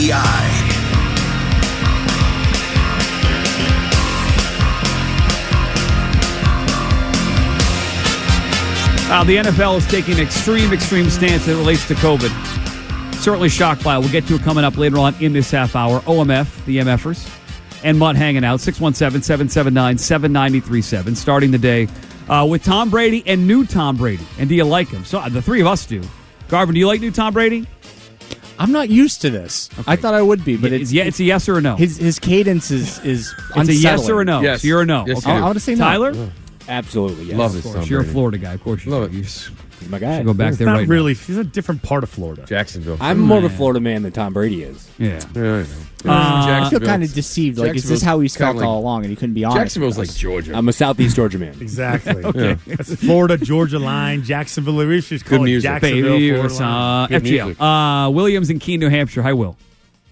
WEEI. The NFL is taking an extreme stance that relates to COVID. Certainly shocked by it. We'll get to it coming up later on in this half hour. OMF, the MFers, and Mutt hanging out. 617-779-7937. Starting the day with Tom Brady and new Tom Brady. And do you like him? So the three of us do. Garvin, do you like new Tom Brady? I'm not used to this. Okay. I thought I would be, but it's a yes or a no. His cadence is it's unsettling. a yes or a no. Yes. So you're a no. Yes, okay. I want to say no. Tyler? Yeah. Absolutely, yes. Love this. Of course, you're a Florida guy. Of course you love do. it. He's my guy. Go back It's there not right really. now. He's a different part of Florida. Jacksonville. I'm more of a Florida man than Tom Brady is. Yeah. I feel kind of deceived. Like, is this how he's felt all along? And he couldn't be honest. Jacksonville's like Georgia. I'm a Southeast Georgia man. Exactly. Okay. That's Florida, Georgia line, Jacksonville. We should call Good it music. Jacksonville, Baby, Florida line. Good FGL. Williams in Keene, New Hampshire. Hi, Will.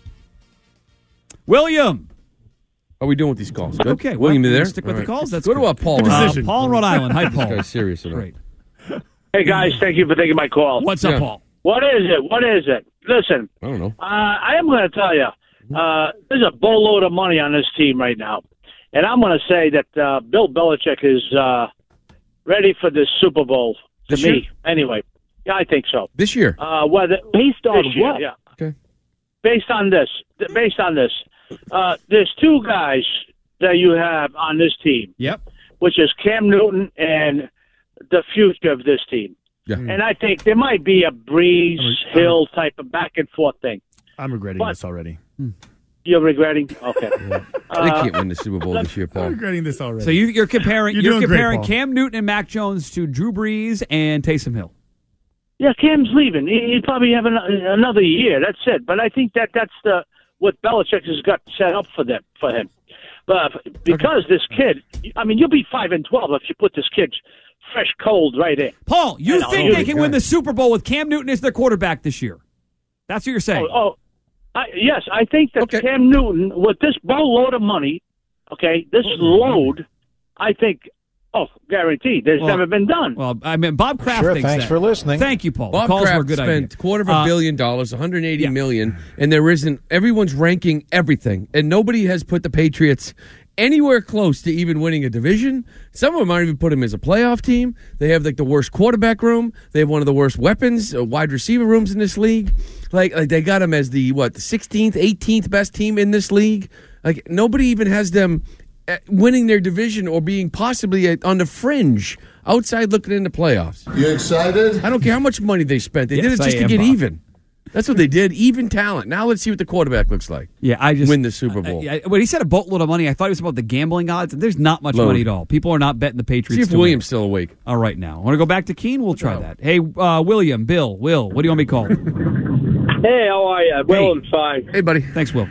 William. How are we doing with these calls? Good? Okay. William, you there? Stick with the calls. That's Go to good. Paul. Paul in Rhode Island. Hi, Paul. This guy's serious enough. Great. Hey, guys, thank you for taking my call. What's up, Paul? What is it? Listen, I don't know. I am going to tell you, there's a boatload of money on this team right now. And I'm going to say that Bill Belichick is ready for this Super Bowl, to This me. year? Anyway, yeah, I think so. This year? Based on this what? year, Yeah. Okay. Based on this. There's two guys that you have on this team, Yep. which is Cam Newton and the future of this team. Yeah. And I think there might be a Breeze Hill type of back and forth thing. I'm regretting this already. You're regretting? Okay. They can't win the Super Bowl this year, I'm Paul. regretting this already. So you're comparing You're you're doing comparing great, Paul. Cam Newton and Mac Jones to Drew Brees and Taysom Hill. Yeah, Cam's leaving. He'll probably have another year. That's it. But I think that's what Belichick has got set up for him. But because this kid, I mean, you'll be 5-12 if you put this kid fresh cold right in. Paul, you think they can win the Super Bowl with Cam Newton as their quarterback this year? That's what you're saying. Yes, I think that Cam Newton, with this boatload of money, this load, I think, guaranteed. There's never been done. Well, I mean, Bob Kraft thinks thanks that. for listening. Thank you, Paul. Bob Calls were a Kraft good spent idea. $250 million, $180 million, and there isn't. Everyone's ranking everything, and nobody has put the Patriots anywhere close to even winning a division. Some of them aren't even put them as a playoff team. They have like the worst quarterback room. They have one of the worst weapons, wide receiver rooms in this league. Like they got them as the 16th, 18th best team in this league. Like nobody even has them winning their division or being possibly on the fringe outside looking into playoffs. You excited? I don't care how much money they spent. They did it Yes, just I to am, get Bob. even. That's what they did. Even talent. Now let's see what the quarterback looks like. Yeah, I just win the Super Bowl. When he said a boatload of money, I thought it was about the gambling odds. And there's not much Load. money at all. People are not betting the Patriots. See if to William's win. still awake. All right, now. Want to go back to Keene? We'll try that. Hey, William, Will, what do you want me called? Hey, how are you? Will, I'm fine. Hey, buddy. Thanks, Will.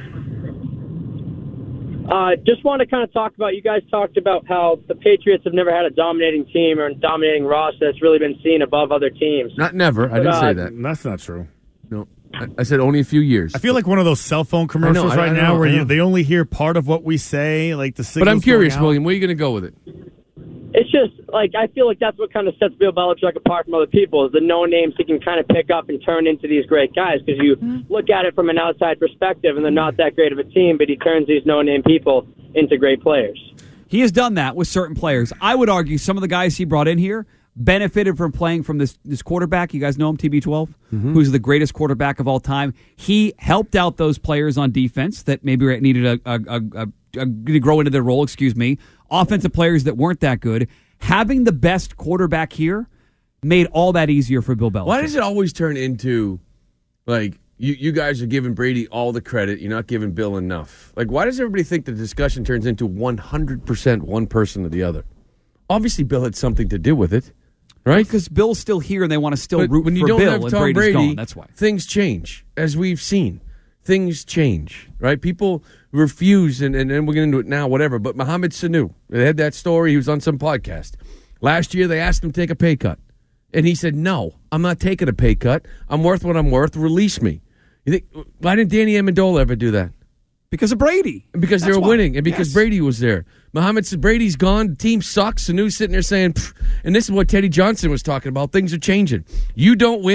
Just want to kind of talk about, you guys talked about how the Patriots have never had a dominating team or a dominating roster that's really been seen above other teams. Not never. I didn't say that. That's not true. No. I said only a few years. I feel like one of those cell phone commercials I right know, now I where know. they only hear part of what we say, like the signals. But I'm curious, going out. William, where are you going to go with it? It's just, like, I feel like that's what kind of sets Bill Belichick apart from other people, is the no-names he can kind of pick up and turn into these great guys, because you look at it from an outside perspective, and they're not that great of a team, but he turns these no-name people into great players. He has done that with certain players. I would argue some of the guys he brought in here benefited from playing from this quarterback. You guys know him, TB12, who's the greatest quarterback of all time. He helped out those players on defense that maybe needed to grow into their role, offensive players that weren't that good. Having the best quarterback here made all that easier for Bill Belichick. Why does it always turn into, like, you guys are giving Brady all the credit, you're not giving Bill enough? Like, why does everybody think the discussion turns into 100% one person or the other? Obviously, Bill had something to do with it, right? Because Bill's still here and they want to still But root when you for don't Bill have and Tom Brady's Brady, gone. That's why. Things change, as we've seen. Things change, right? People refuse, and we're getting into it now, whatever. But Mohamed Sanu, they had that story. He was on some podcast. Last year, they asked him to take a pay cut. And he said, no, I'm not taking a pay cut. I'm worth what I'm worth. Release me. You think, why didn't Danny Amendola ever do that? Because of Brady. And because they That's were why. winning, and because Yes. Brady was there. Mohamed said, Brady's gone. The team sucks. Sanu's sitting there saying, pfft. And this is what Teddy Johnson was talking about. Things are changing. You don't win,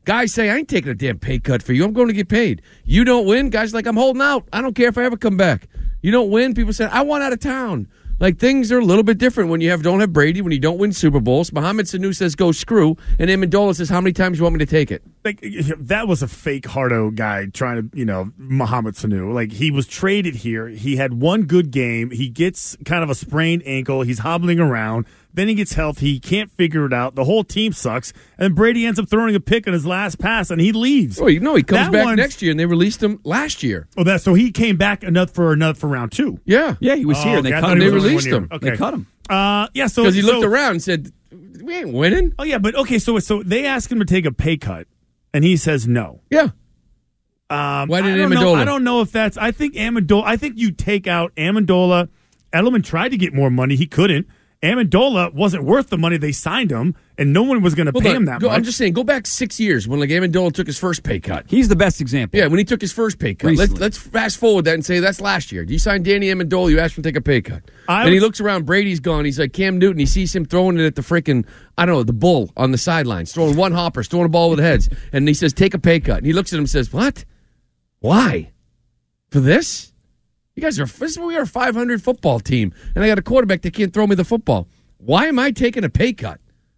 Guys say, I ain't taking a damn pay cut for you. I'm going to get paid. You don't win. Guys like, I'm holding out. I don't care if I ever come back. You don't win. People say, I want out of town. Like, things are a little bit different when you don't have Brady, when you don't win Super Bowls. Mohamed Sanu says, go screw. And Amendola says, how many times do you want me to take it? Like, that was a fake hardo guy trying to, Mohamed Sanu. Like, he was traded here. He had one good game. He gets kind of a sprained ankle. He's hobbling around. Then he gets healthy. He can't figure it out. The whole team sucks. And Brady ends up throwing a pick on his last pass, and he leaves. Oh, he comes back next year, and they released him last year. Oh, so he came back for round 2. Yeah. Yeah, he was here, and they cut him. They released him. Okay. They cut him. Because he looked around and said, we ain't winning. Oh, yeah, but okay, so they asked him to take a pay cut, and he says no. Yeah. Why did Amendola? I don't know if that's – I think you take out Amendola. Edelman tried to get more money. He couldn't. Amendola wasn't worth the money they signed him, and no one was going to pay him that much. I'm just saying, go back 6 years when Amendola took his first pay cut. He's the best example. Yeah, when he took his first pay cut. Let's fast forward that and say that's last year. You signed Danny Amendola, you asked him to take a pay cut. He looks around, Brady's gone. He's like Cam Newton. He sees him throwing it at the freaking, the bull on the sidelines, throwing one hopper, throwing a ball with heads. And he says, take a pay cut. And he looks at him and says, what? Why? For this? We are a 500 football team, and I got a quarterback that can't throw me the football. Why am I taking a pay cut?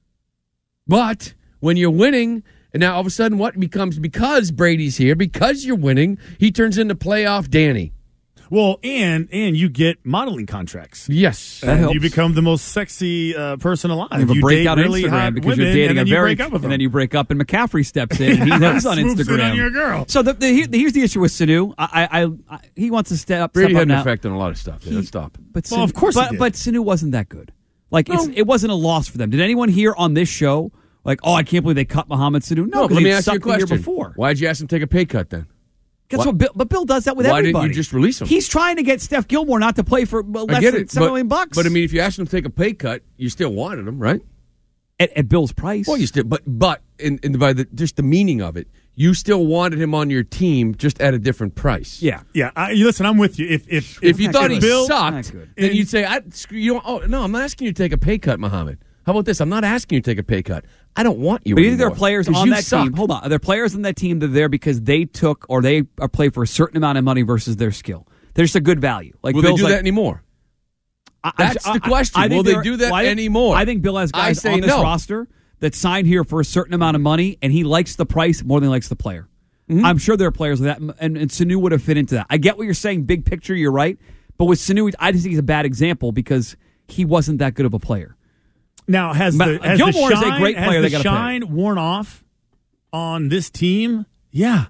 But when you're winning, and now all of a sudden what becomes, because Brady's here, because you're winning, he turns into playoff Danny. Well, and you get modeling contracts. Yes. That helps. You become the most sexy person alive. You have a breakout on really Instagram because you're dating a very, and then you break up and McCaffrey steps in and he's on Instagram. On your girl. So here's the issue with Sanu. He wants to step Brady up had now. an effect on a lot of stuff. Let's stop. But Sanu, of course he did. But Sanu wasn't that good. Like, it wasn't a loss for them. Did anyone here on this show, like, I can't believe they cut Mohamed Sanu? No, let me ask you a question. Before. Why'd you ask him to take a pay cut then? But Bill does that with everybody. Why didn't you just release him? He's trying to get Steph Gilmore not to play for less than $7 million. But I mean, if you asked him to take a pay cut, you still wanted him, right? At Bill's price. Well, you still, but by just the meaning of it, you still wanted him on your team, just at a different price. Yeah. Listen, I'm with you. If you thought he sucked, then and you'd say, I'm not asking you to take a pay cut, Mohamed. How about this? I'm not asking you to take a pay cut. I don't want you. But either there are players on that team. Hold on. Are there players on that team that are there because they took or they are played for a certain amount of money versus their skill? They're just a good value. Like will Bill's they do that anymore? That's the question. Will they do that anymore? I think Bill has guys on this roster that signed here for a certain amount of money, and he likes the price more than he likes the player. Mm-hmm. I'm sure there are players like that, and Sanu would have fit into that. I get what you're saying, big picture, you're right. But with Sanu, I just think he's a bad example because he wasn't that good of a player. Now, has Gilmore is a great player. Has the shine worn off on this team? Yeah,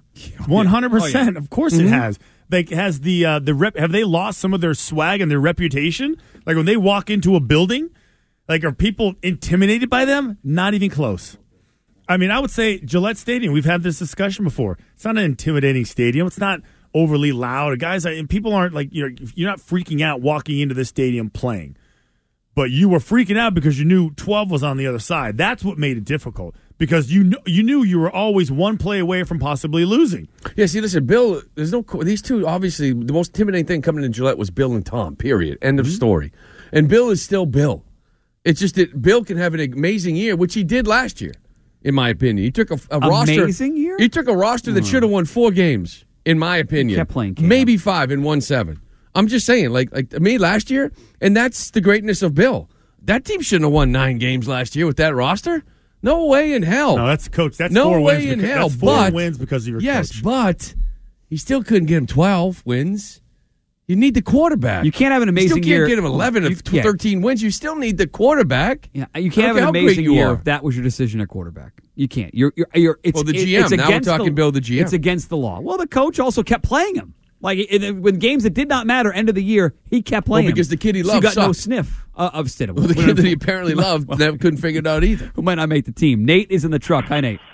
100%. Yeah. Of course it has. Like, has the rep? Have they lost some of their swag and their reputation? Like when they walk into a building, like are people intimidated by them? Not even close. I mean, I would say Gillette Stadium. We've had this discussion before. It's not an intimidating stadium. It's not overly loud. Guys, and people aren't like you're not freaking out walking into this stadium playing. But you were freaking out because you knew 12 was on the other side. That's what made it difficult because you knew you were always one play away from possibly losing. Yeah, see, listen, Bill, these two, obviously, the most intimidating thing coming in Gillette was Bill and Tom, period. End of story. And Bill is still Bill. It's just that Bill can have an amazing year, which he did last year, in my opinion. He took a roster. Amazing year? He took a roster that should have won 4 games, in my opinion. He kept playing Cam. Maybe 5 and won 7. I'm just saying, like me last year, and that's the greatness of Bill. That team shouldn't have won 9 games last year with that roster. No way in hell. No, that's coach. That's no 4 way wins. In hell. That's 4 wins because of your coach. Yes, but he still couldn't get him 12 wins. You need the quarterback. You can't have an amazing year. You still can't get him 11 of 13 wins. You still need the quarterback. Yeah, you can't have an amazing year if that was your decision at quarterback. You can't. It's, the GM. It's now we're talking Bill, the GM. It's against the law. Well, the coach also kept playing him. Like, when games that did not matter, end of the year, he kept playing because the kid he loved got no sniff of Stidham. Well, the kid that he apparently loved couldn't figure it out either. Who might not make the team. Nate is in the truck. Hi, Nate.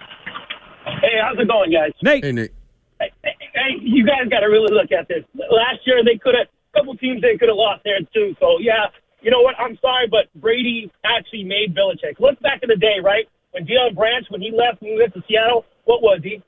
Hey, how's it going, guys? Nate. Hey, Nate. Hey, you guys got to really look at this. Last year, a couple teams they could have lost there, too. So, yeah, you know what? I'm sorry, but Brady actually made Belichick. Look back in the day, right? When Deion Branch, when he went to Seattle, what was he?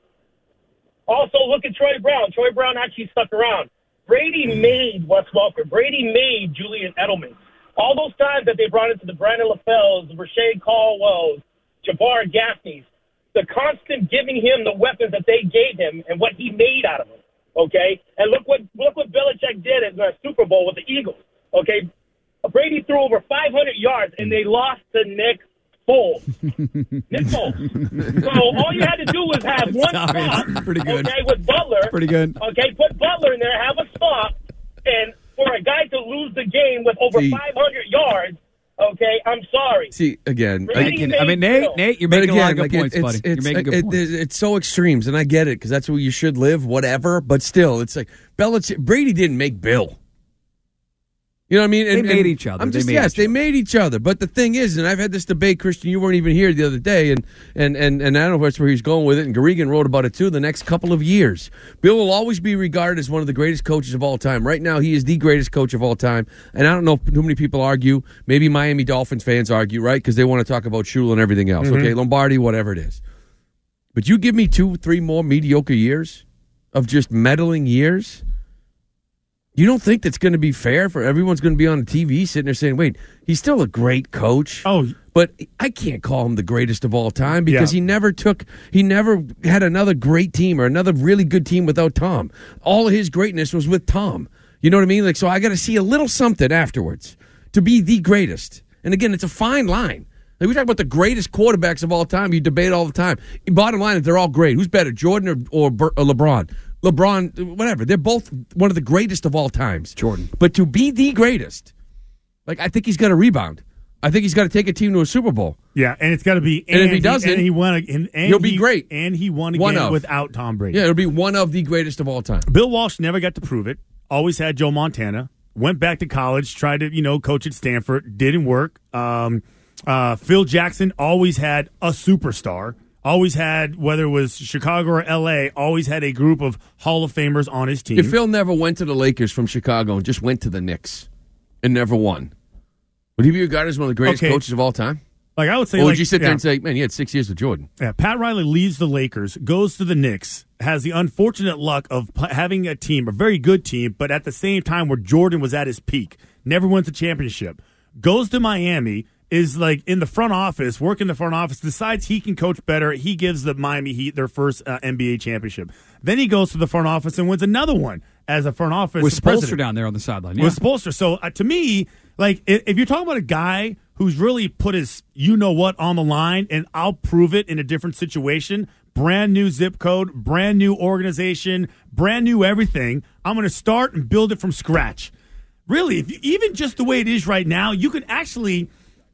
Also, look at Troy Brown. Troy Brown actually stuck around. Brady made Wes Welker. Brady made Julian Edelman. All those times that they brought into the Brandon LaFells, the Rashae Caldwells, Jabbar Gaffneys, the constant giving him the weapons that they gave him and what he made out of them. Okay, and look what Belichick did in the Super Bowl with the Eagles. Okay, Brady threw over 500 yards and they lost to Nick Foles. Nick Foles. So all you had to do was have one spot. Pretty good. Okay, with Butler. Pretty good. Okay, put Butler in there, have a spot, and for a guy to lose the game with over 500 yards. Okay, I'm sorry. See, again, Nate, you're making a lot of good points, buddy. You're making good points. It's so extremes, and I get it because that's where you should live, whatever. But still, it's like Brady didn't make Bill. You know what I mean? They made each other. They made each other. But the thing is, and I've had this debate, Christian, you weren't even here the other day, and I don't know if that's where he's going with it, and Garrigan wrote about it too, the next couple of years. Bill will always be regarded as one of the greatest coaches of all time. Right now, he is the greatest coach of all time, and I don't know too many people argue. Maybe Miami Dolphins fans argue, right? Because they want to talk about Shula and everything else. Mm-hmm. Okay, Lombardi, whatever it is. But you give me 2-3 more mediocre years of just meddling years. You don't think that's going to be fair for everyone's going to be on the TV sitting there saying, wait, he's still a great coach. Oh, but I can't call him the greatest of all time because he never had another great team or another really good team without Tom. All of his greatness was with Tom. You know what I mean? Like, so I got to see a little something afterwards to be the greatest. And again, it's a fine line. Like, we talk about the greatest quarterbacks of all time. You debate all the time. Bottom line is they're all great. Who's better, Jordan or LeBron? LeBron, whatever. They're both one of the greatest of all times. Jordan. But to be the greatest, like, I think he's got to rebound. I think he's got to take a team to a Super Bowl. Yeah, and it's got to be. And if he doesn't, he'll be great. And he won again without Tom Brady. Yeah, it'll be one of the greatest of all time. Bill Walsh never got to prove it. Always had Joe Montana. Went back to college, tried to coach at Stanford. Didn't work. Phil Jackson always had a superstar. Always had, whether it was Chicago or L.A., always had a group of Hall of Famers on his team. If Phil never went to the Lakers from Chicago and just went to the Knicks and never won, would he be regarded as one of the greatest coaches of all time? Like, I would say, or would you sit there and say, man, he had 6 years with Jordan? Yeah, Pat Riley leaves the Lakers, goes to the Knicks, has the unfortunate luck of having a team, a very good team, but at the same time where Jordan was at his peak, never wins a championship, goes to Miami, is like in the front office, working the front office, decides he can coach better. He gives the Miami Heat their first NBA championship. Then he goes to the front office and wins another one as a front office with president. Spoelstra down there on the sideline. Yeah. With Spoelstra. So to me, like, if you're talking about a guy who's really put his you-know-what on the line, and I'll prove it in a different situation, brand new zip code, brand new organization, brand new everything, I'm going to start and build it from scratch. Really, even just the way it is right now, you can actually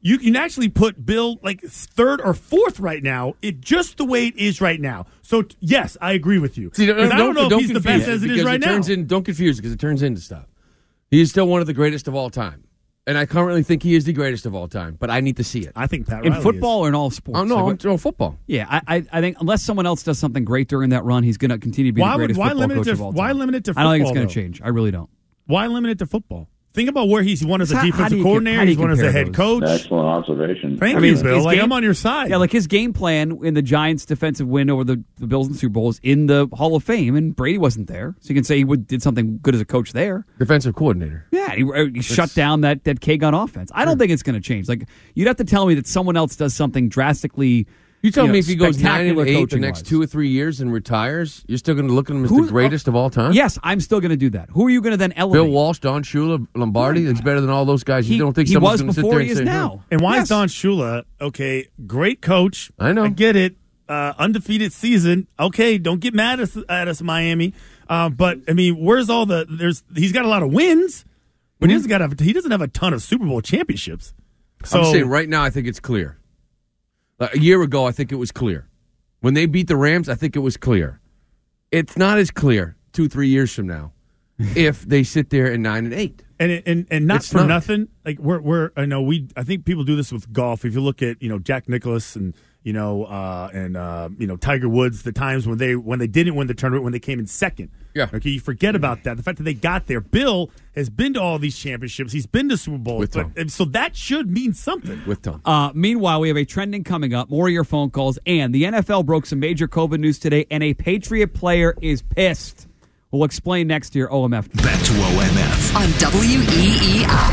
put Bill like third or fourth right now, just the way it is right now. So, yes, I agree with you. See, I don't know if he's the best as it is right now. Don't confuse it because it turns into stuff. He is still one of the greatest of all time. And I currently think he is the greatest of all time, but I need to see it. I think Pat in Riley football is. or in all sports? Oh, no, football. Yeah, I think unless someone else does something great during that run, he's going to continue to be the greatest football coach of all time. Why limit it to football? I don't think it's going to change. I really don't. Why limit it to football? Think about where he's won as a defensive coordinator. He's won as a head coach. Excellent observation. Thank you, Bill. I'm on your side. Yeah, like his game plan in the Giants' defensive win over the Bills in the Super Bowl is in the Hall of Fame, and Brady wasn't there. So you can say he did something good as a coach there. Defensive coordinator. Yeah, he shut down that K-Gun offense. I don't think it's going to change. Like, you'd have to tell me that someone else does something drastically. You tell me if he goes 9-8 the next 2 or 3 years and retires, you're still going to look at him as the greatest of all time? Yes, I'm still going to do that. Who are you going to then elevate? Bill Walsh, Don Shula, Lombardi. That's better than all those guys. You don't think someone's going to sit there and say, he was before he is now. And why is Don Shula, okay, great coach. I know. I get it. Undefeated season. Okay, don't get mad at us, Miami. But, I mean, where's all he's got a lot of wins, but he doesn't have a ton of Super Bowl championships. So, I'm saying right now I think it's clear. A year ago, I think it was clear. When they beat the Rams, I think it was clear. It's not as clear 2-3 years from now if they sit there at 9-8. And not for nothing. Like I think people do this with golf. If you look at Jack Nicklaus and Tiger Woods, the times when they didn't win the tournament, when they came in second. Yeah. Okay, you forget about that. The fact that they got there. Bill has been to all these championships. He's been to Super Bowls. With Tom. So that should mean something. With Tom. Meanwhile, we have a trending coming up. More of your phone calls. And the NFL broke some major COVID news today, and a Patriot player is pissed. We'll explain next to your OMF. Back to OMF on WEEI.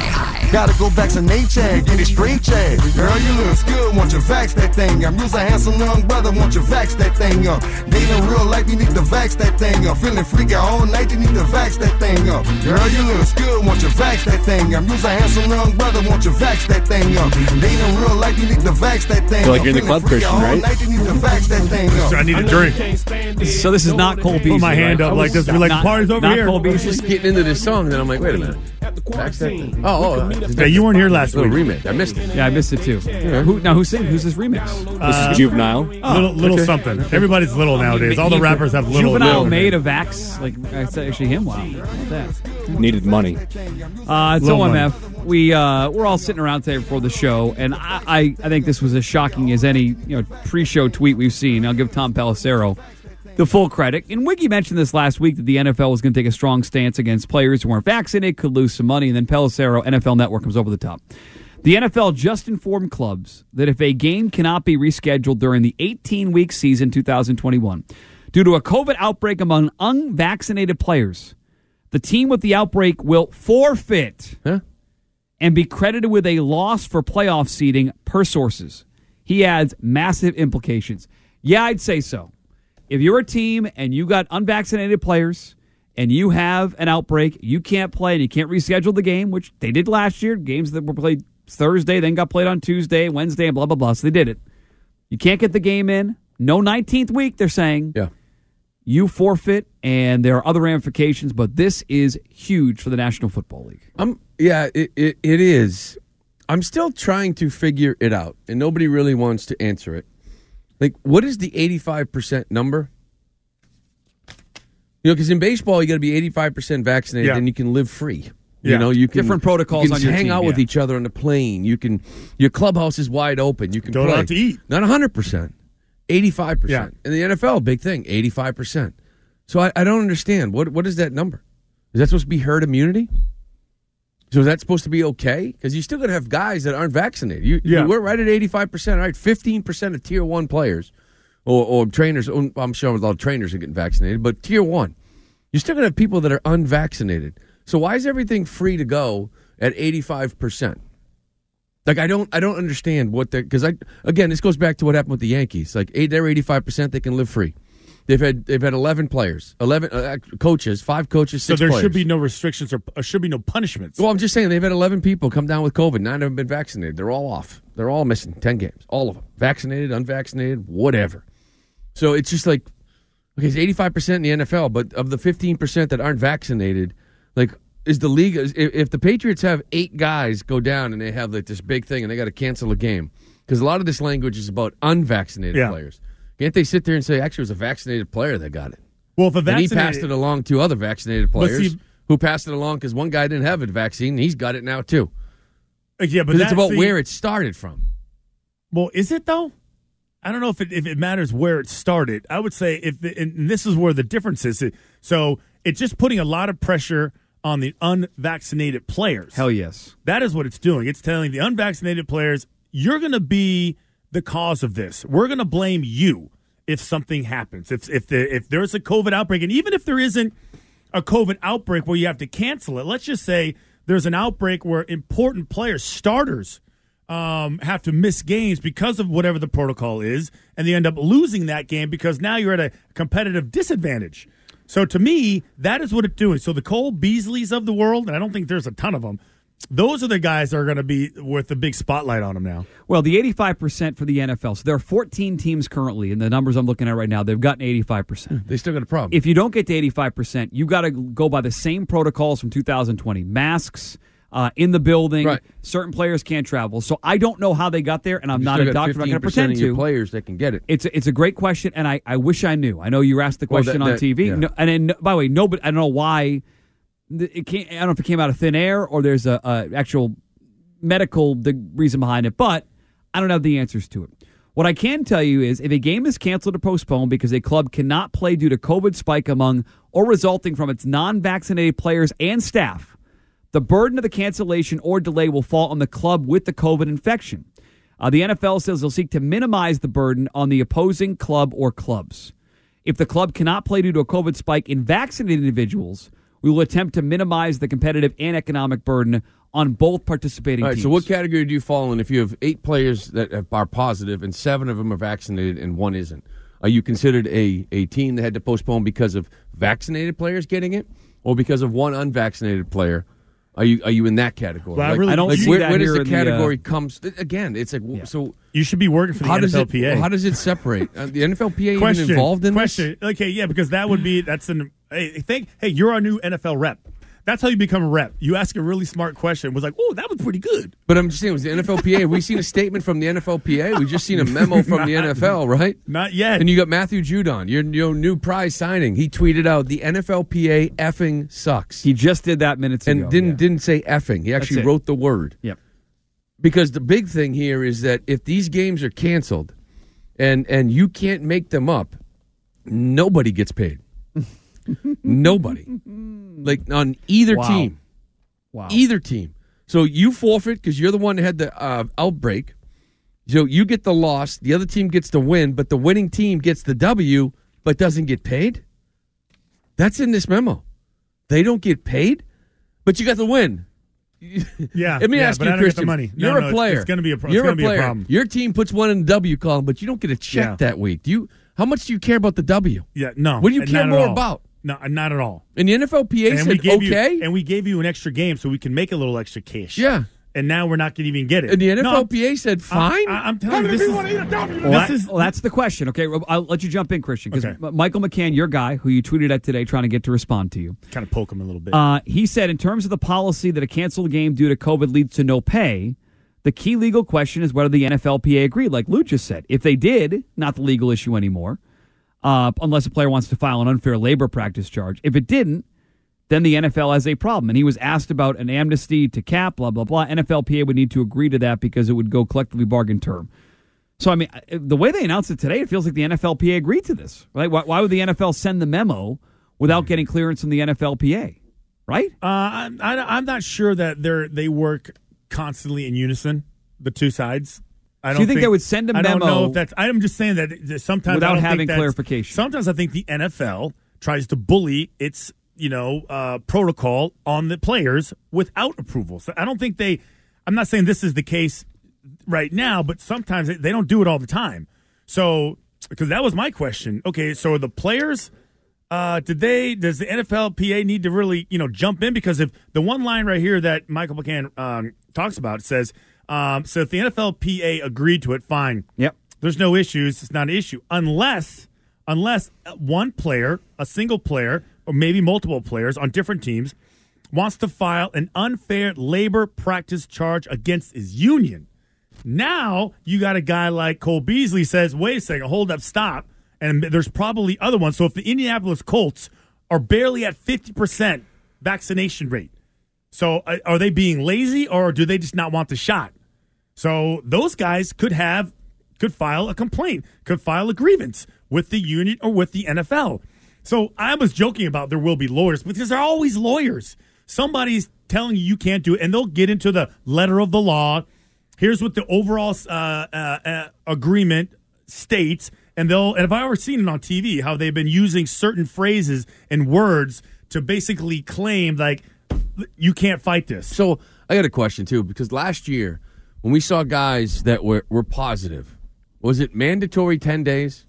Gotta go vaccinate, Chad, get it straight, Chad. Girl, you look good, want you vax that thing up. You's a handsome young brother, want you vax that thing up. Dating real life, you need to vax that thing up. Feeling freaky all night, you need to vax that thing up. Girl, you look good, want you vax that thing up. You's a handsome young brother, want you vax that thing up. Dating real life, you need to vax that thing up. Like you're in the club, Christian, right? Night, you need to vax that thing up. I need a drink. So this is not Cole Beasley. Put my hand up like this. Be like, party's over here. Cole Beasley. Just getting into this song, then I'm like, wait a minute. Yeah, you weren't here last week. Remix. I missed it. Yeah, I missed it too. Yeah. Who's singing? Who's this remix? This is Juvenile. Little something. Everybody's little nowadays. All the rappers have little. Juvenile made a Vax. Like, it's actually him. Wow. How about that? Needed money. It's OMF. We're all sitting around today before the show, and I think this was as shocking as any pre-show tweet we've seen. I'll give Tom Pelissero the full credit. And Wiggy mentioned this last week that the NFL was going to take a strong stance against players who weren't vaccinated, could lose some money, and then Pelissero, NFL Network, comes over the top. The NFL just informed clubs that if a game cannot be rescheduled during the 18-week season 2021 due to a COVID outbreak among unvaccinated players, the team with the outbreak will forfeit and be credited with a loss for playoff seeding per sources. He adds massive implications. Yeah, I'd say so. If you're a team and you got unvaccinated players and you have an outbreak, you can't play and you can't reschedule the game, which they did last year. Games that were played Thursday, then got played on Tuesday, Wednesday, and blah, blah, blah. So they did it. You can't get the game in. No 19th week, they're saying. Yeah. You forfeit, and there are other ramifications, but this is huge for the National Football League. It is. I'm still trying to figure it out, and nobody really wants to answer it. Like, what is the 85% number? Because in baseball, you got to be 85% vaccinated, and you can live free. Yeah. You can different protocols you can on your hang team, out with each other on the plane. Your clubhouse is wide open. You can go out to eat. Not 100%, 85%. Yeah. In the NFL, big thing, 85%. So I don't understand. What is that number? Is that supposed to be herd immunity? So is that supposed to be okay? Because you still got to have guys that aren't vaccinated. We're right at 85%. All right, 15% of Tier 1 players or trainers. I'm sure a lot of trainers are getting vaccinated, but Tier 1, you're still going to have people that are unvaccinated. So why is everything free to go at 85%? Like, I don't understand what that, because again, this goes back to what happened with the Yankees. Like, they're 85%, they can live free. They've had 11 players, 11 coaches, 5 coaches, 6 players. So there should be no restrictions or should be no punishments. Well, I'm just saying they've had 11 people come down with COVID. 9 of them have been vaccinated. They're all off. They're all missing 10 games. All of them. Vaccinated, unvaccinated, whatever. So it's just like, okay, it's 85% in the NFL, but of the 15% that aren't vaccinated, like, is the league, if the Patriots have 8 guys go down and they have like this big thing and they got to cancel a game, because a lot of this language is about unvaccinated players. Can't they sit there and say, actually, it was a vaccinated player that got it? Well, if a vaccinated, and he passed it along to other vaccinated players who passed it along because one guy didn't have a vaccine and he's got it now too. Yeah, but it's about where it started from. Well, is it though? I don't know if it matters where it started. I would say and this is where the difference is. So it's just putting a lot of pressure on the unvaccinated players. Hell yes. That is what it's doing. It's telling the unvaccinated players, you're going to be the cause of this. We're going to blame you if something happens. If there's a COVID outbreak, and even if there isn't a COVID outbreak where you have to cancel it, let's just say there's an outbreak where important players, starters, have to miss games because of whatever the protocol is, and they end up losing that game because now you're at a competitive disadvantage. So to me, that is what it's doing. So the Cole Beasleys of the world, and I don't think there's a ton of them, those are the guys that are going to be with the big spotlight on them now. Well, the 85% for the NFL. So there are 14 teams currently, and the numbers I'm looking at right now, they've gotten 85%. They still got a problem. If you don't get to 85%, you got to go by the same protocols from 2020. Masks in the building. Right. Certain players can't travel. So I don't know how they got there, and I'm not a doctor. I'm not going to pretend of to. Your players that can get it. It's a great question, and I wish I knew. I know you asked the question on TV. Yeah. No, and then, by the way, nobody. I don't know why. I don't know if it came out of thin air or there's a actual medical reason behind it, but I don't have the answers to it. What I can tell you is if a game is canceled or postponed because a club cannot play due to COVID spike among or resulting from its non-vaccinated players and staff, the burden of the cancellation or delay will fall on the club with the COVID infection. The NFL says they'll seek to minimize the burden on the opposing club or clubs. If the club cannot play due to a COVID spike in vaccinated individuals, We will attempt to minimize the competitive and economic burden on both participating All right, teams. so what category do you fall in if you have 8 players that are positive and 7 of them are vaccinated and 1 isn't? Are you considered a team that had to postpone because of vaccinated players getting it, or because of 1 unvaccinated player? Are you in that category? Well, I don't see where, that where does here the in category comes? Again, it's like so. You should be working for the NFLPA. How does it separate? The NFLPA even involved in this? Okay, yeah, because hey, you're our new NFL rep. That's how you become a rep. You ask a really smart question. It was like, oh, that was pretty good. But I'm just saying, was the NFLPA? Have we seen a statement from the NFLPA? We've just seen a memo from the NFL, right? Not yet. And you got Matthew Judon, your new prize signing. He tweeted out, the NFLPA effing sucks. He just did that minutes ago. And didn't say effing. He actually wrote the word. Yep. Because the big thing here is that if these games are canceled and you can't make them up, nobody gets paid. Nobody. Like on either team. Wow. Either team. So you forfeit because you're the one that had the outbreak. So you get the loss. The other team gets the win, but the winning team gets the W but doesn't get paid. That's in this memo. They don't get paid, but you got the win. Yeah. Let me ask you, Christian. Money. You're a player. It's going to be a player. problem. Your team puts 1 in the W column, but you don't get a check that week. How much do you care about the W? Yeah, no. What do you care more about? No, not at all. And the NFLPA said, okay. We gave you an extra game so we can make a little extra cash. Yeah. And now we're not going to even get it. And the NFLPA said, fine? I'm telling you, that's the question. Okay, I'll let you jump in, Christian, because Michael McCann, your guy, who you tweeted at today trying to get to respond to you. Kind of poke him a little bit. He said, in terms of the policy that a canceled game due to COVID leads to no pay, the key legal question is whether the NFLPA agreed, like Lou just said. If they did, not the legal issue anymore, unless a player wants to file an unfair labor practice charge. If it didn't, then the NFL has a problem. And he was asked about an amnesty to cap, blah, blah, blah. NFLPA would need to agree to that because it would go collectively bargain term. So, I mean, the way they announced it today, it feels like the NFLPA agreed to this. Right? Why would the NFL send the memo without getting clearance from the NFLPA? Right? I'm not sure that they work constantly in unison, the two sides. Do you think they would send a memo? I don't know if that's. I'm just saying that sometimes without having clarification. Sometimes I think the NFL tries to bully its protocol on the players without approval. So I don't think I'm not saying this is the case right now, but sometimes they don't do it all the time. So because that was my question. Okay, so are the players? Does the NFLPA need to really jump in? Because if the one line right here that Michael McCann talks about says. So if the NFLPA agreed to it, fine. Yep. There's no issues. It's not an issue. Unless one player, a single player, or maybe multiple players on different teams, wants to file an unfair labor practice charge against his union. Now you got a guy like Cole Beasley says, wait a second, hold up, stop. And there's probably other ones. So if the Indianapolis Colts are barely at 50% vaccination rate, so are they being lazy or do they just not want the shot? So those guys could file a complaint, could file a grievance with the union or with the NFL. So I was joking about there will be lawyers because there are always lawyers. Somebody's telling you can't do it, and they'll get into the letter of the law. Here's what the overall agreement states, and if I ever seen it on TV, how they've been using certain phrases and words to basically claim like you can't fight this. So I got a question too, because last year when we saw guys that were positive, was it mandatory 10 days?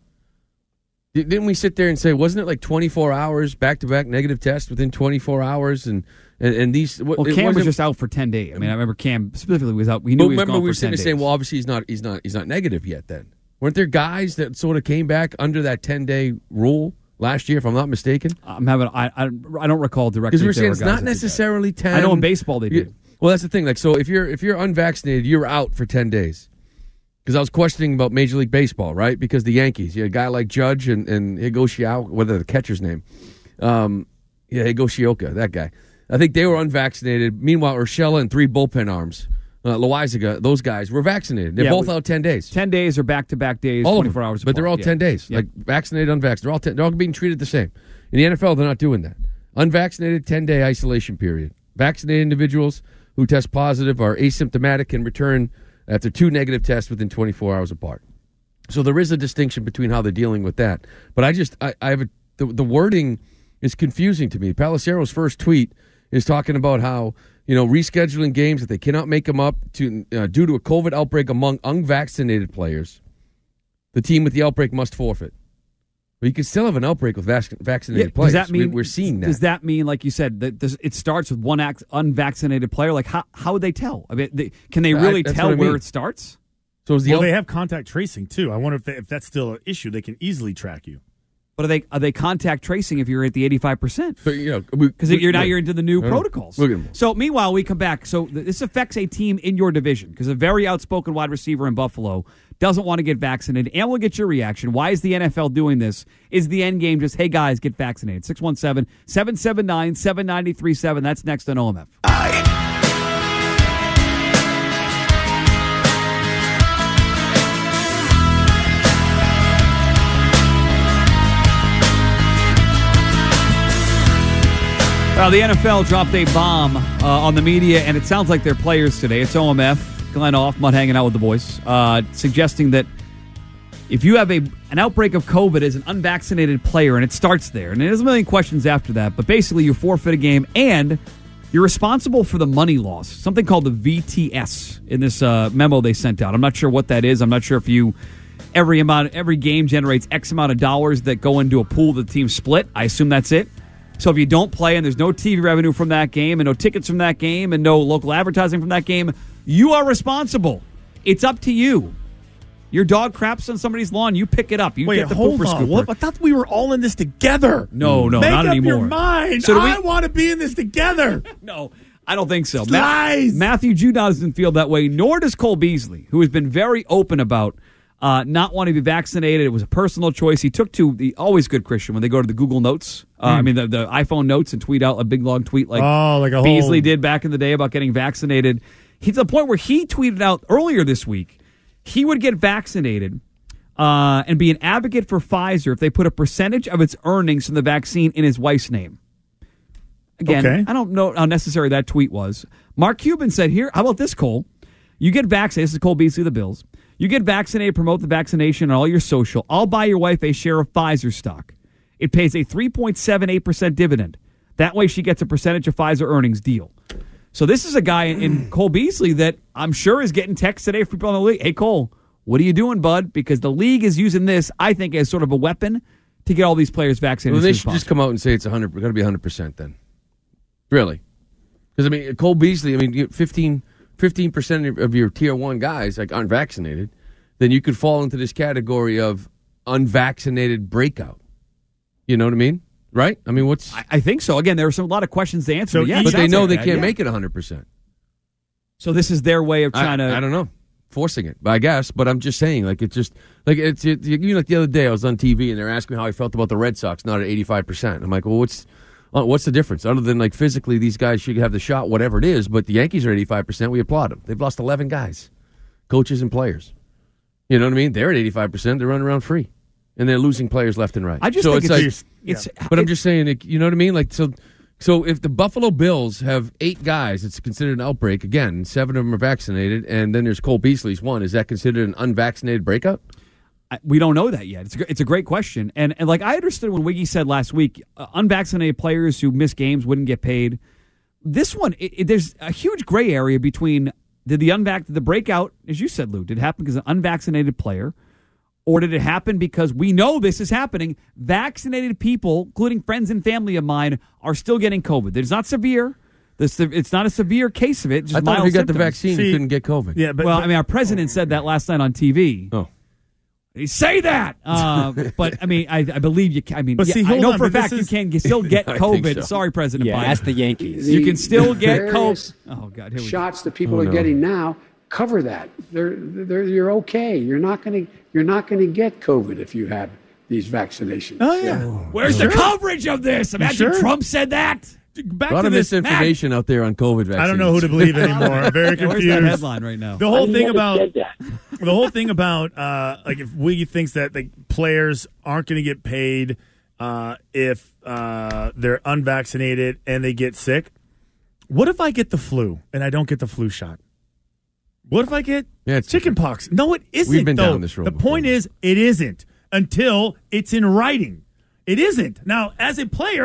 Didn't we sit there and say, wasn't it like 24 hours back-to-back negative tests within 24 hours? And these. Well, Cam was just out for 10 days. I mean, I remember Cam specifically was out. We knew he was gone for 10 days. Remember we were sitting there saying, well, obviously he's not negative yet. Then weren't there guys that sort of came back under that 10-day rule last year, if I'm not mistaken? I don't recall directly. Because we were saying it's not necessarily 10. I know in baseball they did. Well, that's the thing. Like, so if you're unvaccinated, you're out for 10 days. Because I was questioning about Major League Baseball, right? Because the Yankees, you had a guy like Judge and Higashioka, whether the catcher's name. Higashioka, that guy. I think they were unvaccinated. Meanwhile, Urshela and 3 bullpen arms, Loaizaga, those guys were vaccinated. They're both out 10 days. 10 days or back-to-back days, all 24 hours apart. But they're all 10 days. Like vaccinated, unvaccinated. They're all being treated the same. In the NFL, they're not doing that. Unvaccinated, 10-day isolation period. Vaccinated individuals who test positive are asymptomatic and return after 2 negative tests within 24 hours apart. So there is a distinction between how they're dealing with that. But I have the wording is confusing to me. Palacero's first tweet is talking about how, rescheduling games that they cannot make them up due to a COVID outbreak among unvaccinated players. The team with the outbreak must forfeit. But you can still have an outbreak with vaccinated players. Does that mean, we're seeing that. Does that mean, like you said, that it starts with one unvaccinated player? Like, how would they tell? I mean, can they really tell where it starts? So they have contact tracing, too. I wonder if that's still an issue. They can easily track you. But are they contact tracing if you're at the 85%? Because you're into the new protocols. So meanwhile, we come back. So this affects a team in your division because a very outspoken wide receiver in Buffalo doesn't want to get vaccinated. And we'll get your reaction. Why is the NFL doing this? Is the end game just, hey, guys, get vaccinated? 617-779-7937. That's next on OMF. Well, the NFL dropped a bomb on the media, and it sounds like they're players today. It's OMF. Glenn Offmut hanging out with the boys, suggesting that if you have an outbreak of COVID as an unvaccinated player, and it starts there, and there's a million questions after that, but basically you forfeit a game, and you're responsible for the money loss, something called the VTS in this memo they sent out. I'm not sure what that is. I'm not sure if every game generates X amount of dollars that go into a pool that the team split. I assume that's it. So if you don't play and there's no TV revenue from that game and no tickets from that game and no local advertising from that game, you are responsible. It's up to you. Your dog craps on somebody's lawn, you pick it up. You get the pooper scooper. I thought we were all in this together. No, not anymore. Make up your mind. So I want to be in this together. No, I don't think so. Lies. Matthew Judon doesn't feel that way, nor does Cole Beasley, who has been very open about not wanting to be vaccinated. It was a personal choice. He took to the always good Christian when they go to the Google Notes. The iPhone Notes and tweet out a big long tweet like Beasley did back in the day about getting vaccinated. He's to the point where he tweeted out earlier this week he would get vaccinated and be an advocate for Pfizer if they put a percentage of its earnings from the vaccine in his wife's name. Again, I don't know how necessary that tweet was. Mark Cuban said, here, how about this, Cole? You get vaccinated. This is Cole Beasley of the Bills. You get vaccinated, promote the vaccination on all your social. I'll buy your wife a share of Pfizer stock. It pays a 3.78% dividend. That way she gets a percentage of Pfizer earnings deal. So this is a guy in Cole Beasley that I'm sure is getting texts today from people in the league. Hey, Cole, what are you doing, bud? Because the league is using this, I think, as sort of a weapon to get all these players vaccinated. Well, they should just come out and say it's 100. Got to be 100% then. Really? Because, Cole Beasley, 15% of your tier 1 guys aren't vaccinated, then you could fall into this category of unvaccinated breakout. You know what I mean? Right? What's... I think so. Again, there are a lot of questions to answer. But they know they can't make it 100%. So this is their way of trying to... I don't know. Forcing it, I guess. But I'm just saying, like the other day I was on TV and they're asking me how I felt about the Red Sox not at 85%. I'm like, well, what's the difference? Other than, physically, these guys should have the shot, whatever it is, but the Yankees are at 85%. We applaud them. They've lost 11 guys, coaches and players. You know what I mean? They're at 85%. They're running around free. And they're losing players left and right. I just think But I'm just saying, you know what I mean? So if the Buffalo Bills have 8 guys, it's considered an outbreak. Again, 7 of them are vaccinated, and then there's Cole Beasley's 1. Is that considered an unvaccinated breakout? We don't know that yet. It's a great question. And like I understood when Wiggy said last week, unvaccinated players who miss games wouldn't get paid. This one, there's a huge gray area between did the breakout, as you said, Lou, did it happen because of an unvaccinated player, or did it happen because we know this is happening? Vaccinated people, including friends and family of mine, are still getting COVID. It's not severe. It's not a severe case of it. Just I thought if you got the vaccine, you couldn't get COVID. Yeah, but our president said that last night on TV. Oh. He say that, but I believe you can. I know for a fact you can still get COVID. So. Sorry, President Biden. That's the Yankees. You can still get COVID. Oh God, here we shots that people are getting now cover that. You're okay. You're not going to get COVID if you have these vaccinations. Oh yeah. Where's the coverage of this? Imagine Trump said that. Back a lot to of this misinformation out there on COVID vaccines. I don't know who to believe anymore. I'm very confused. Where's that headline right now? The whole thing about if Wiggy thinks that the players aren't going to get paid if they're unvaccinated and they get sick. What if I get the flu and I don't get the flu shot? What if I get chicken pox? No, it isn't. We've been down this road. The point is, it isn't until it's in writing. It isn't. Now, as a player,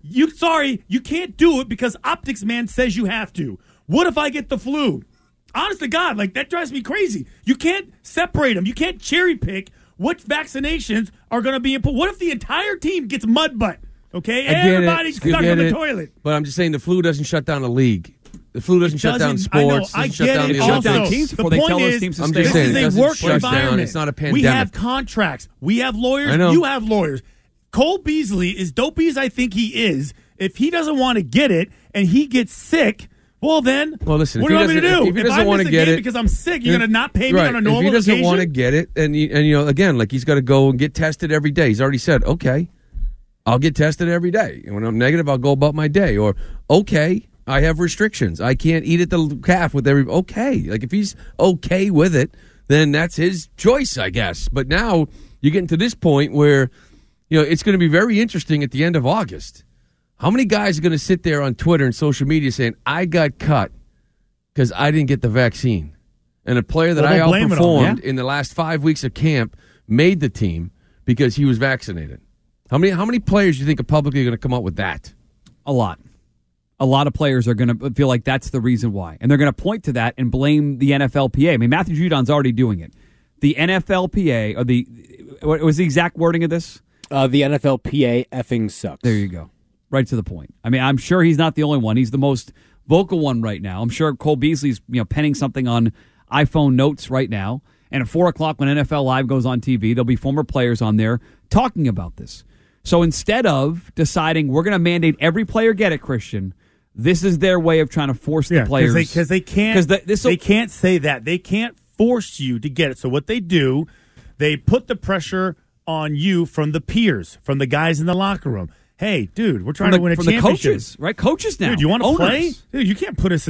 you can't do it because Optics Man says you have to. What if I get the flu? Honest to God, like that drives me crazy. You can't separate them. You can't cherry pick which vaccinations are going to be important. What if the entire team gets mud butt? Okay, everybody's stuck on the toilet. But I'm just saying the flu doesn't shut down a league. The flu doesn't shut down sports. I get it. Also, teams before the they point tell those is, teams to I'm stay just home. saying, this it is a doesn't work shut environment. down. It's not a pandemic. We have contracts. We have lawyers. I know. You have lawyers. Cole Beasley, as dopey as I think he is, if he doesn't want to get it and he gets sick, well then, listen, what do you want me to do? If he doesn't want to get it because I'm sick, you're going to not pay me on a normal If he doesn't occasion? want to get it, and again, like he's got to go and get tested every day. He's already said, okay, I'll get tested every day. And when I'm negative, I'll go about my day. Or, okay, I have restrictions. I can't eat at the calf with every. Okay, like if he's okay with it, then that's his choice, I guess. But now you're getting to this point where, it's going to be very interesting at the end of August. How many guys are going to sit there on Twitter and social media saying, I got cut because I didn't get the vaccine? And a player that I outperformed in the last 5 weeks of camp made the team because he was vaccinated. How many players do you think are publicly going to come out with that? A lot. A lot of players are going to feel like that's the reason why. And they're going to point to that and blame the NFLPA. I mean, Matthew Judon's already doing it. The NFLPA, or what was the exact wording of this? The NFLPA effing sucks. There you go. Right to the point. I mean, I'm sure he's not the only one. He's the most vocal one right now. I'm sure Cole Beasley's penning something on iPhone notes right now. And at 4 o'clock when NFL Live goes on TV, there'll be former players on there talking about this. So instead of deciding we're going to mandate every player get it, Christian, this is their way of trying to force the players. Because they can't. They can't say that. They can't force you to get it. So what they do, they put the pressure on you from the peers, from the guys in the locker room. Hey, dude, we're trying to win a championship. From the coaches, right? Coaches now. Dude, you want to play? Dude, you can't put us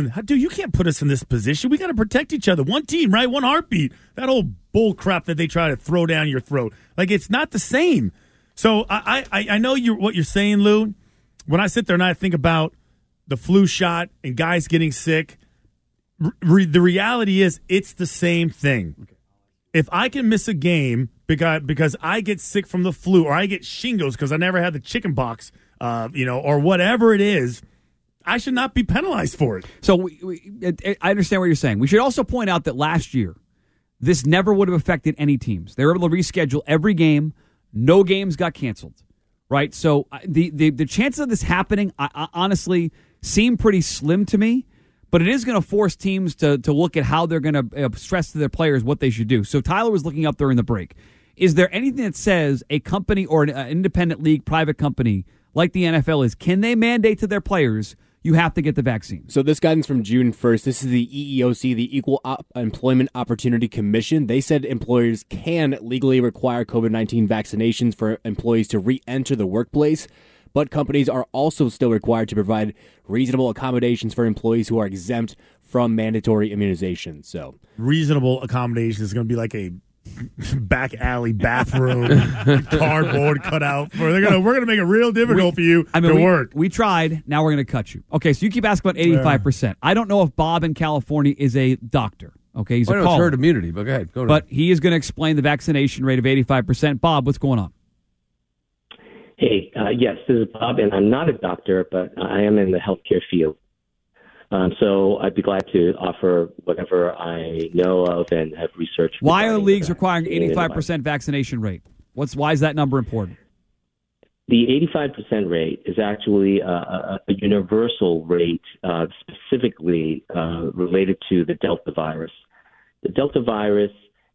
in this position. We got to protect each other. One team, right? One heartbeat. That old bull crap that they try to throw down your throat. Like, it's not the same. So I know what you're saying, Lou. When I sit there and I think about the flu shot and guys getting sick, the reality is it's the same thing. Okay. If I can miss a game because I get sick from the flu or I get shingles because I never had the chicken pox, or whatever it is, I should not be penalized for it. So I understand what you're saying. We should also point out that last year, this never would have affected any teams. They were able to reschedule every game. No games got canceled, right? So the chances of this happening, I honestly, seem pretty slim to me. But it is going to force teams to look at how they're going to stress to their players what they should do. So Tyler was looking up during the break. Is there anything that says a company or an independent league, private company like the NFL can they mandate to their players, you have to get the vaccine? So this guidance from June 1st, this is the EEOC, the Equal Employment Opportunity Commission. They said employers can legally require COVID-19 vaccinations for employees to re-enter the workplace. But companies are also still required to provide reasonable accommodations for employees who are exempt from mandatory immunization. So reasonable accommodations is going to be like a back alley bathroom, cardboard cutout. We're going to make it real difficult for you to work. We tried. Now we're going to cut you. Okay, so you keep asking about 85%. I don't know if Bob in California is a doctor. Okay, he's a caller. It's herd immunity, but go ahead. But he is going to explain the vaccination rate of 85%. Bob, what's going on? Hey, yes, this is Bob, and I'm not a doctor, but I am in the healthcare field. So I'd be glad to offer whatever I know of and have researched. Why are leagues requiring 85% vaccination rate? Why is that number important? The 85% rate is actually a universal rate specifically related to the Delta virus. The Delta virus,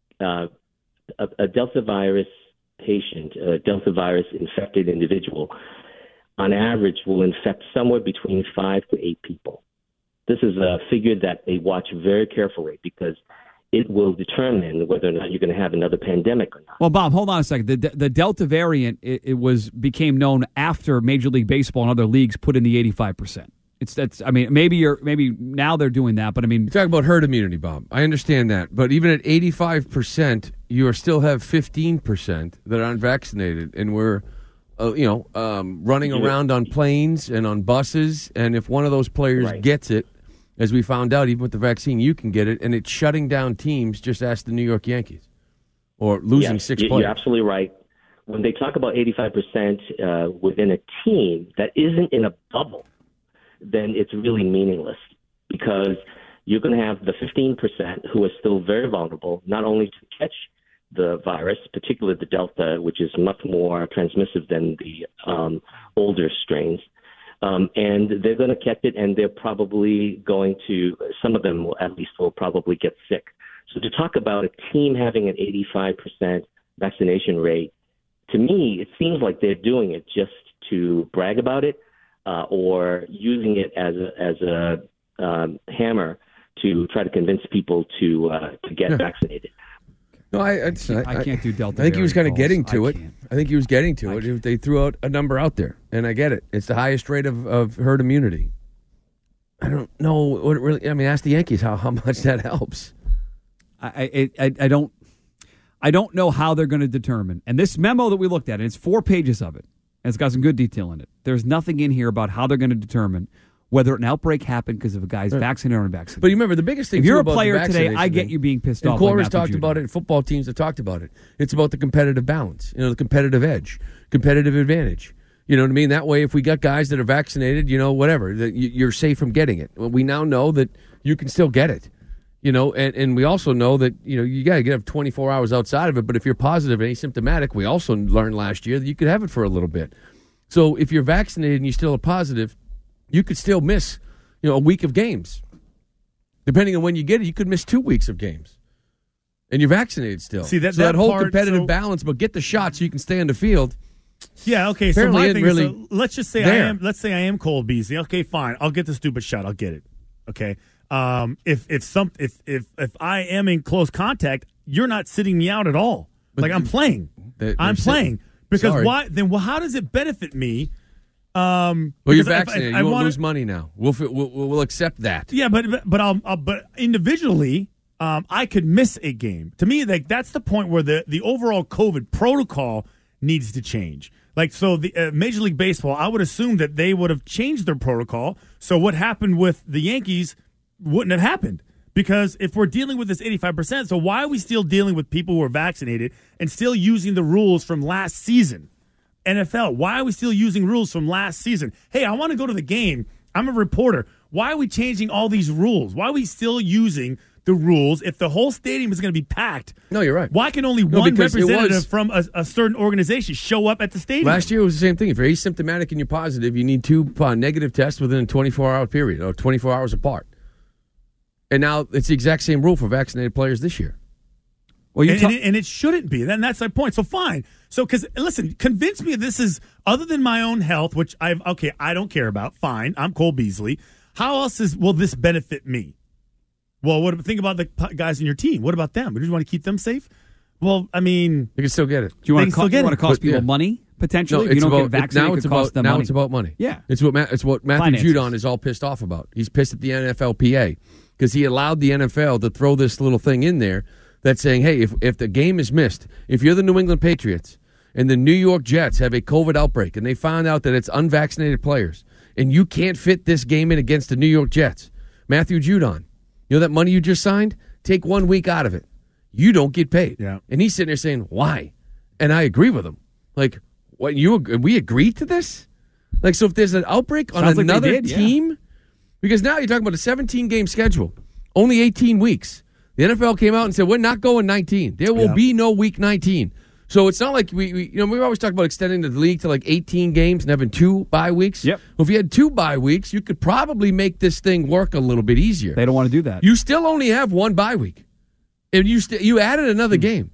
a Delta virus patient, a Delta virus infected individual, on average will infect somewhere between 5 to 8 people. This is a figure that they watch very carefully because it will determine whether or not you're going to have another pandemic or not. Well, Bob, hold on a second. The Delta variant became known after Major League Baseball and other leagues put in the 85%. Maybe now they're doing that, but I mean, you talk about herd immunity, Bob. I understand that, but even at 85%, you still have 15% that are unvaccinated, and we're, running around on planes and on buses. And if one of those players gets it, as we found out, even with the vaccine, you can get it, and it's shutting down teams. Just ask the New York Yankees, or losing 6 players. You're absolutely right. when they talk about 85% within a team that isn't in a bubble, then it's really meaningless, because you're going to have the 15% who are still very vulnerable, not only to catch the virus, particularly the Delta, which is much more transmissive than the older strains. And they're going to catch it, and they're probably going to, some of them will, at least will probably get sick. So to talk about a team having an 85% vaccination rate, to me, it seems like they're doing it just to brag about it, or using it as a hammer to try to convince people to get vaccinated. No, I can't do Delta. I think he was kind of getting to it. Can't. I think he was getting to it. They threw out a number out there, and I get it. It's the highest rate of herd immunity. I don't know what it really. I mean, ask the Yankees how much that helps. I don't know how they're going to determine. And this memo that we looked at, and it's 4 pages of it, and it's got some good detail in it. There's nothing in here about how they're going to determine whether an outbreak happened because of a guy's vaccinated or unvaccinated. But you remember, the biggest thing, if you're a about player the today, I get you being pissed off. Cora's talked about it, and football teams have talked about it. It's about the competitive balance, the competitive edge, competitive advantage. You know what I mean? That way, if we got guys that are vaccinated, whatever, that you're safe from getting it. Well, we now know that you can still get it. And we also know that, you got to have 24 hours outside of it. But if you're positive and asymptomatic, we also learned last year that you could have it for a little bit. So if you're vaccinated and you still are positive, you could still miss, a week of games. Depending on when you get it, you could miss 2 weeks of games. And you're vaccinated still. See, that whole competitive balance, but get the shot so you can stay on the field. Yeah, okay. So my thing really is, let's just say I am Cole Beasley. Okay, fine. I'll get the stupid shot. I'll get it. Okay. If I am in close contact, you're not sitting me out at all. Like, I'm playing. I'm playing. Because why? Then how does it benefit me? Well, you're vaccinated. You won't lose money now. We'll accept that. Yeah, but individually, I could miss a game. To me, that's the point where the overall COVID protocol needs to change. So the Major League Baseball, I would assume that they would have changed their protocol. So what happened with the Yankees wouldn't have happened. Because if we're dealing with this 85%, so why are we still dealing with people who are vaccinated and still using the rules from last season? NFL, why are we still using rules from last season? Hey, I want to go to the game. I'm a reporter. Why are we changing all these rules? Why are we still using the rules if the whole stadium is going to be packed? No, you're right. Why can only one representative from a certain organization show up at the stadium? Last year it was the same thing. If you're asymptomatic and you're positive, you need 2 negative tests within a 24-hour period or 24 hours apart. And now it's the exact same rule for vaccinated players this year. Well, and it shouldn't be. Then that's my point. So fine. So because listen, convince me this is other than my own health, which I don't care about. Fine, I'm Cole Beasley. How else will this benefit me? Well, think about the guys in your team. What about them? Do you want to keep them safe? Well, I mean, you can still get it. Do you want to cost people money potentially? No, if you don't get vaccinated, now it's about money. Yeah, it's what Matthew Judon is all pissed off about. He's pissed at the NFLPA because he allowed the NFL to throw this little thing in there that's saying, hey, if the game is missed, if you're the New England Patriots and the New York Jets have a COVID outbreak and they found out that it's unvaccinated players and you can't fit this game in against the New York Jets, Matthew Judon, that money you just signed, take 1 week out of it. You don't get paid. Yeah. And he's sitting there saying, why? And I agree with him. Like, what, we agreed to this? Like, so if there's an outbreak on another team, because now you're talking about a 17-game schedule, only 18 weeks. The NFL came out and said, we're not going 19. There will be no week 19. So it's not like we always talk about extending the league to like 18 games and having 2 bye weeks. Yep. Well, if you had 2 bye weeks, you could probably make this thing work a little bit easier. They don't want to do that. You still only have 1 bye week. And you added another game.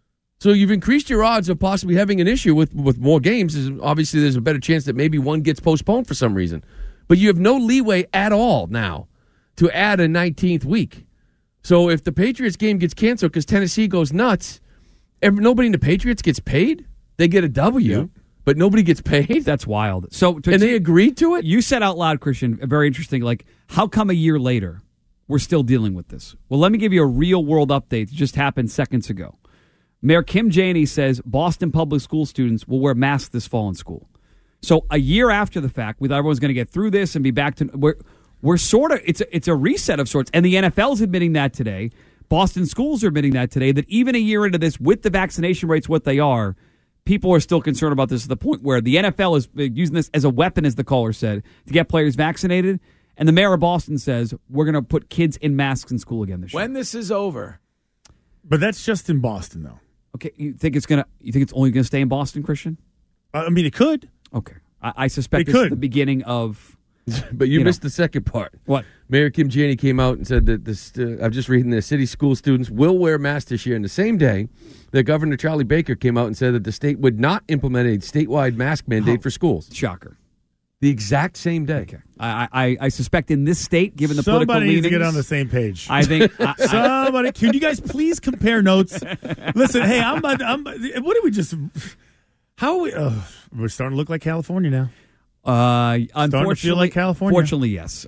So you've increased your odds of possibly having an issue with more games. Obviously, there's a better chance that maybe one gets postponed for some reason. But you have no leeway at all now to add a 19th week. So if the Patriots game gets canceled because Tennessee goes nuts, nobody in the Patriots gets paid. They get a W, but nobody gets paid. That's wild. So they agreed to it? You said out loud, Christian, very interesting, like, how come a year later we're still dealing with this? Well, let me give you a real-world update that just happened seconds ago. Mayor Kim Janey says Boston public school students will wear masks this fall in school. So a year after the fact, we thought everyone's going to get through this and be back to... We're sort of, it's a reset of sorts. And the NFL's admitting that today. Boston schools are admitting that today, that even a year into this, with the vaccination rates what they are, people are still concerned about this to the point where the NFL is using this as a weapon, as the caller said, to get players vaccinated. And the mayor of Boston says we're going to put kids in masks in school again this year. When this is over. But that's just in Boston, though. Okay, you think it's only going to stay in Boston, Christian? I mean, it could. Okay, I suspect this is the beginning of. But you missed the second part. What? Mayor Kim Janey came out and said that I'm just reading the city school students will wear masks this year. And the same day that Governor Charlie Baker came out and said that the state would not implement a statewide mask mandate for schools. Shocker. The exact same day. Okay. I suspect in this state, given the political leanings, somebody needs to get on the same page. I think somebody. Can you guys please compare notes? Listen, hey, what did we just? How are we? We're starting to look like California now. Unfortunately, feel like California. Fortunately, yes.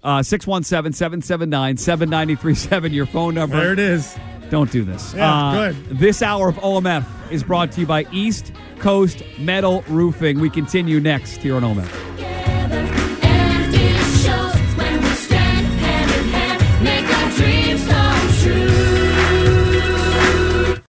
617-779-7937. Your phone number. There it is. Don't do this. Yeah, go ahead. This hour of OMF is brought to you by East Coast Metal Roofing. We continue next here on OMF.